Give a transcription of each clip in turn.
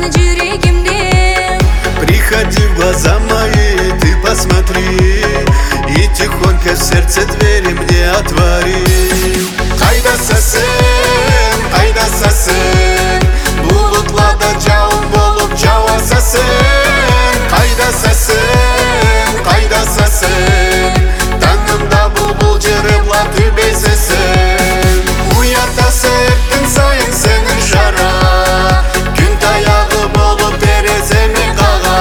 сагынычың жүрегимде. Приходи в глаза мои, ты посмотри, и тихонько в сердце двери мне отвори. Кайдасасың, кайдасасың, булутларда жауын болып жауасасың. Кайдасасың, кайдасасың, таңымда бұлбұл жырыплар төбесесің. Уятасың күн сайын сенің жара, күн таяғы болып тереземе қаға.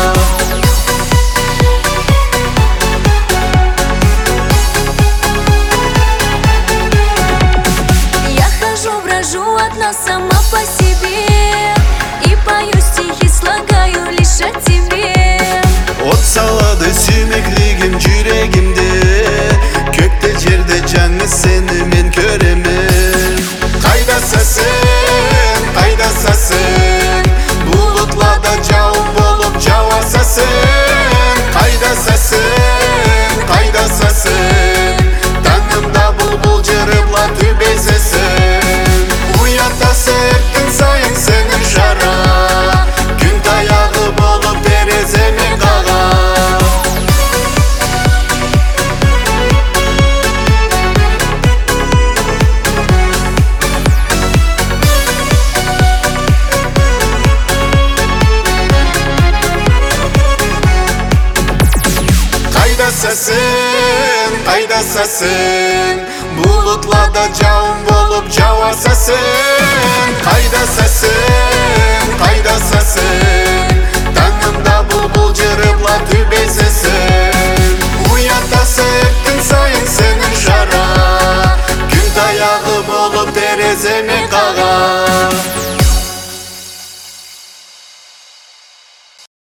Я хожу, брожу одна сама по себе, и пою стихи, слагаю лишь о тебе. От салады сүймеклигим жүрегимде, көкте жерде жаңы сені мен көремін. Кайдасасың, кайдасасың, булутларда жауын болып жауасасың. Кайдасасың, кайдасасың, таңымда бұлбұл жырыплар төбесесің. Уятасың күн сайын сенің жара, күн таяғы болып тереземе қаға. Кайдасасың, кайдасасың, булутларда жауын болып жауасасың. Кайдасасың, кайдасасың, таңымда бұлбұл жырыплар төбесесің. Уятасың күн сайын сенің жара, күн таяғы болып тереземе қаға.